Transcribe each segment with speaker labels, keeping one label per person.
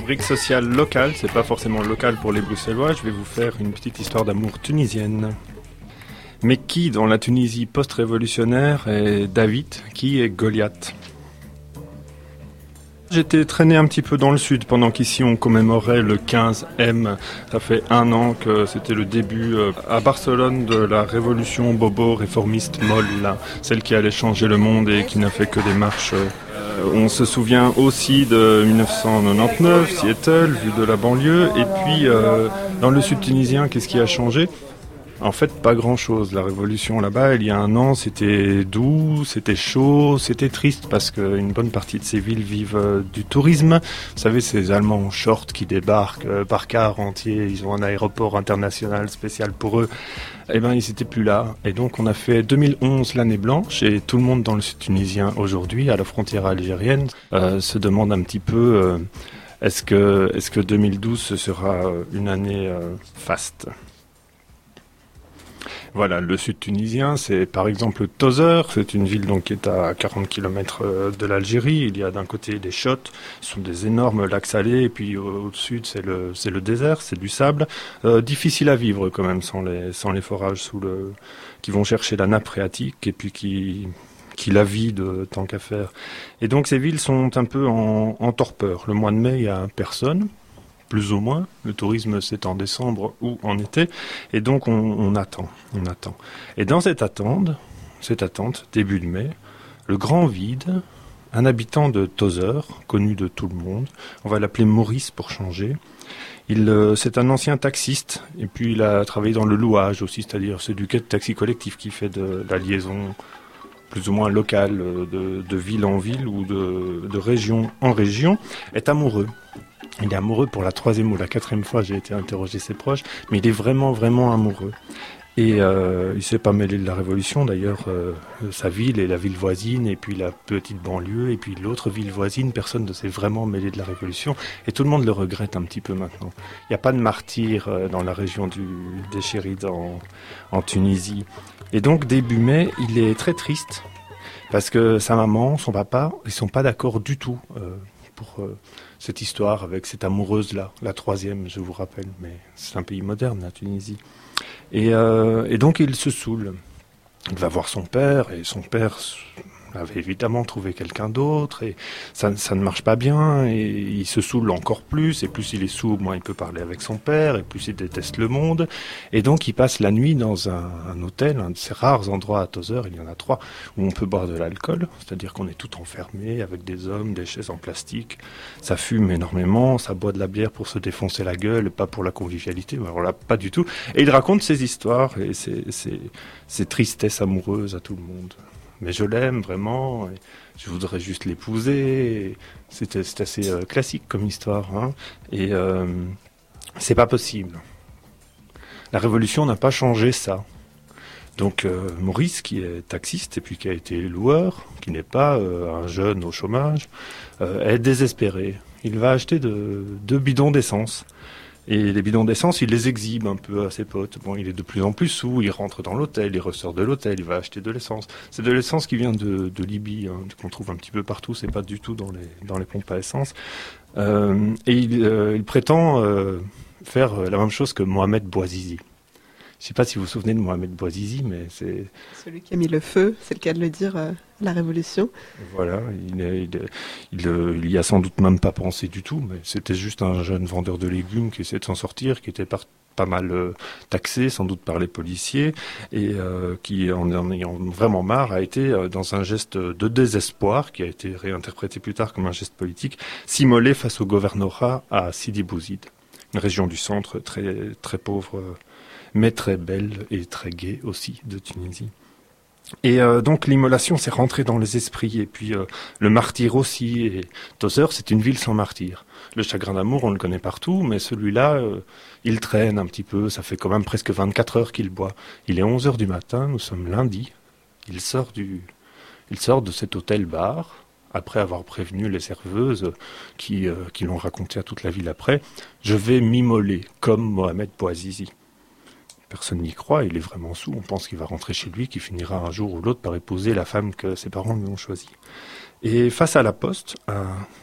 Speaker 1: rubrique sociale locale, c'est pas forcément local pour les Bruxellois, je vais vous faire une petite histoire d'amour tunisienne. Mais qui dans la Tunisie post-révolutionnaire est David, qui est Goliath? J'étais traîné un petit peu dans le sud pendant qu'ici on commémorait le 15M. Ça fait 1 an que c'était le début à Barcelone de la révolution bobo réformiste molle, là, celle qui allait changer le monde et qui n'a fait que des marches. On se souvient aussi de 1999, Seattle, vue de la banlieue. Et puis dans le sud tunisien, qu'est-ce qui a changé ? En fait, pas grand-chose. La révolution là-bas, il y a 1 an, c'était doux, c'était chaud, c'était triste parce qu'une bonne partie de ces villes vivent du tourisme. Vous savez, ces Allemands en short qui débarquent par car entier, ils ont un aéroport international spécial pour eux. Eh ben, ils n'étaient plus là. Et donc, on a fait 2011 l'année blanche et tout le monde dans le sud tunisien aujourd'hui, à la frontière algérienne, se demande un petit peu est-ce que 2012 ce sera une année faste ? Voilà, le sud tunisien, c'est par exemple Tozeur, c'est une ville donc qui est à 40 km de l'Algérie. Il y a d'un côté des chott, ce sont des énormes lacs salés, et puis au sud c'est le désert, c'est du sable. Difficile à vivre quand même sans les forages qui vont chercher la nappe phréatique et puis qui la vident tant qu'à faire. Et donc ces villes sont un peu en torpeur. Le mois de mai, il n'y a personne. Plus ou moins, le tourisme c'est en décembre ou en été, et donc on attend. Et dans cette attente, début de mai, le grand vide, un habitant de Tozeur, connu de tout le monde, on va l'appeler Maurice pour changer, c'est un ancien taxiste, et puis il a travaillé dans le louage aussi, c'est-à-dire c'est du quai de taxi collectif qui fait de la liaison plus ou moins locale, de ville en ville ou de région en région, est amoureux. Il est amoureux pour la 3e ou la 4e fois, j'ai été interroger ses proches, mais il est vraiment, vraiment amoureux. Et il ne s'est pas mêlé de la Révolution, d'ailleurs, sa ville et la ville voisine, et puis la petite banlieue, et puis l'autre ville voisine, personne ne s'est vraiment mêlé de la Révolution, et tout le monde le regrette un petit peu maintenant. Il n'y a pas de martyrs dans la région des Chérides en Tunisie. Et donc, début mai, il est très triste, parce que sa maman, son papa, ils ne sont pas d'accord du tout pour cette histoire avec cette amoureuse-là, la 3e, je vous rappelle, mais c'est un pays moderne, la Tunisie. Et donc il se saoule. Il va voir son père, et son père avait évidemment trouvé quelqu'un d'autre, et ça ne marche pas bien, et il se saoule encore plus, et plus il est saoul, moins il peut parler avec son père, et plus il déteste le monde, et donc il passe la nuit dans un hôtel, un de ces rares endroits à Tozeur, il y en a 3, où on peut boire de l'alcool, c'est-à-dire qu'on est tout enfermé, avec des hommes, des chaises en plastique, ça fume énormément, ça boit de la bière pour se défoncer la gueule, pas pour la convivialité, alors là, pas du tout, et il raconte ses histoires, et ses tristesses amoureuses à tout le monde. Mais je l'aime vraiment, et je voudrais juste l'épouser. C'est assez classique comme histoire, hein. Et c'est pas possible. La Révolution n'a pas changé ça. Donc Maurice, qui est taxiste et puis qui a été loueur, qui n'est pas un jeune au chômage, est désespéré. Il va acheter 2 bidons d'essence. Et les bidons d'essence, il les exhibe un peu à ses potes. Bon, il est de plus en plus saoul, il rentre dans l'hôtel, il ressort de l'hôtel, il va acheter de l'essence. C'est de l'essence qui vient de Libye, hein, qu'on trouve un petit peu partout, c'est pas du tout dans les pompes à essence. Et il prétend faire la même chose que Mohamed Bouazizi. Je ne sais pas si vous vous souvenez de Mohamed Bouazizi, mais c'est...
Speaker 2: Celui qui a mis le feu, c'est le cas de le dire, la Révolution.
Speaker 1: Voilà, il y a sans doute même pas pensé du tout, mais c'était juste un jeune vendeur de légumes qui essayait de s'en sortir, qui était pas mal taxé, sans doute par les policiers, et qui, en ayant vraiment marre, a été, dans un geste de désespoir, qui a été réinterprété plus tard comme un geste politique, s'immolé face au gouvernorat à Sidi Bouzid, une région du centre très, très pauvre, mais très belle et très gaie aussi de Tunisie. Et donc l'immolation s'est rentrée dans les esprits, et puis le martyr aussi. Et Tozeur, c'est une ville sans martyr. Le chagrin d'amour, on le connaît partout, mais celui-là, il traîne un petit peu. Ça fait quand même presque 24 heures qu'il boit. Il est 11h du matin, nous sommes lundi. Il sort de cet hôtel-bar, après avoir prévenu les serveuses qui l'ont raconté à toute la ville après. Je vais m'immoler, comme Mohamed Bouazizi. Personne n'y croit, il est vraiment saoul. On pense qu'il va rentrer chez lui, qu'il finira un jour ou l'autre par épouser la femme que ses parents lui ont choisie. Et face à la poste,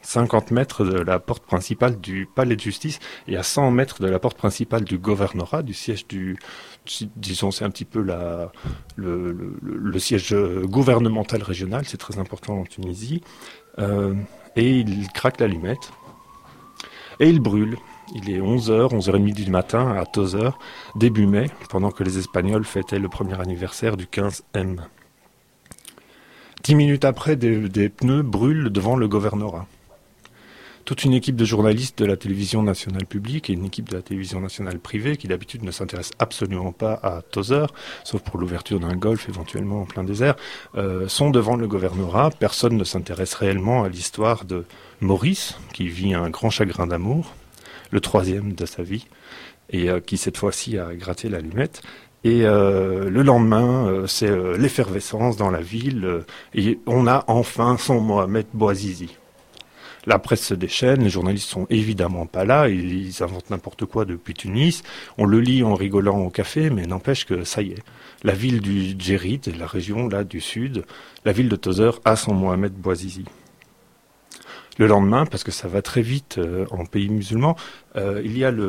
Speaker 1: 50 mètres de la porte principale du palais de justice et à 100 mètres de la porte principale du gouvernorat, du siège disons, c'est un petit peu le siège gouvernemental régional, c'est très important en Tunisie. Et il craque l'allumette et il brûle. Il est 11h, 11h30 du matin à Tozeur, début mai, pendant que les Espagnols fêtaient le premier anniversaire du 15M. 10 minutes après, des pneus brûlent devant le gouvernorat. Toute une équipe de journalistes de la télévision nationale publique et une équipe de la télévision nationale privée, qui d'habitude ne s'intéresse absolument pas à Tozeur, sauf pour l'ouverture d'un golf éventuellement en plein désert, sont devant le gouvernorat. Personne ne s'intéresse réellement à l'histoire de Maurice, qui vit un grand chagrin d'amour, le 3e de sa vie, et qui cette fois-ci a gratté l'allumette. Et le lendemain, c'est l'effervescence dans la ville, et on a enfin son Mohamed Bouazizi. La presse se déchaîne, les journalistes sont évidemment pas là, ils inventent n'importe quoi depuis Tunis. On le lit en rigolant au café, mais n'empêche que ça y est. La ville du Djerid, la région là du sud, la ville de Tozeur a son Mohamed Bouazizi. Le lendemain, parce que ça va très vite en pays musulman, il y a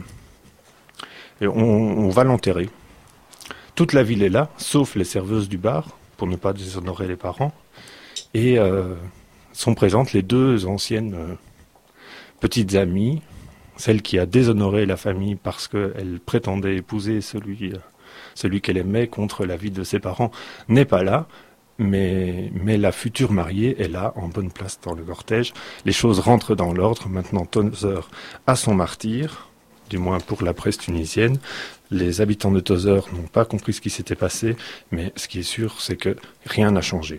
Speaker 1: on va l'enterrer. Toute la ville est là, sauf les serveuses du bar, pour ne pas déshonorer les parents. Et sont présentes les deux anciennes petites amies, celle qui a déshonoré la famille parce qu'elle prétendait épouser celui qu'elle aimait contre l'avis de ses parents, n'est pas là, mais la future mariée est là, en bonne place dans le cortège. Les choses rentrent dans l'ordre. Maintenant, Tozeur a son martyr, du moins pour la presse tunisienne. Les habitants de Tozeur n'ont pas compris ce qui s'était passé, mais ce qui est sûr, c'est que rien n'a changé.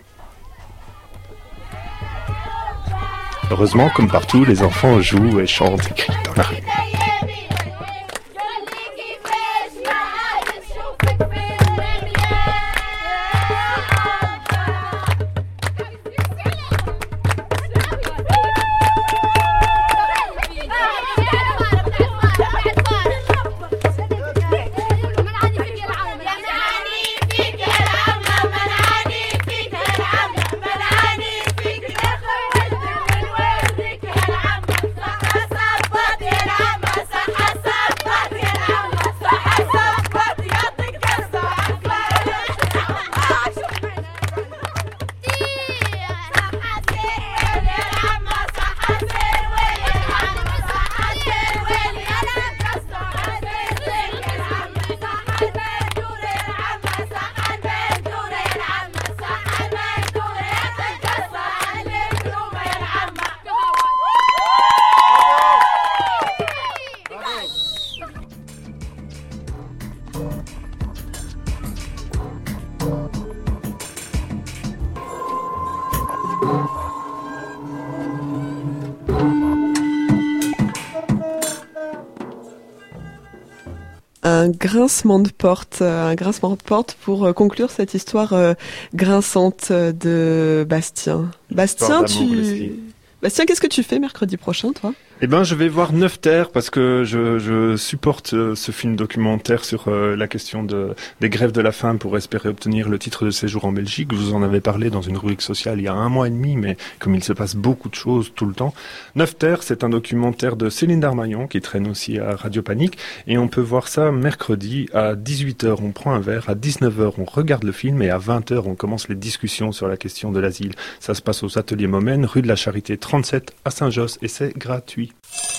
Speaker 1: Heureusement, comme partout, les enfants jouent et chantent et crient dans la rue.
Speaker 2: Un grincement de porte pour conclure cette histoire grinçante de Bastien. Bastien, qu'est-ce que tu fais mercredi prochain, toi ?
Speaker 1: Eh ben, je vais voir 9 Terres parce que je supporte ce film documentaire sur la question des grèves de la faim pour espérer obtenir le titre de séjour en Belgique. Vous en avez parlé dans une rubrique sociale il y a 1 mois et demi, mais comme il se passe beaucoup de choses tout le temps. 9 Terres, c'est un documentaire de Céline Darmaillon qui traîne aussi à Radio Panique et on peut voir ça mercredi à 18h. On prend un verre, à 19h on regarde le film et à 20h on commence les discussions sur la question de l'asile. Ça se passe aux Ateliers Momen, rue de la Charité 37 à Saint-Josse et c'est gratuit.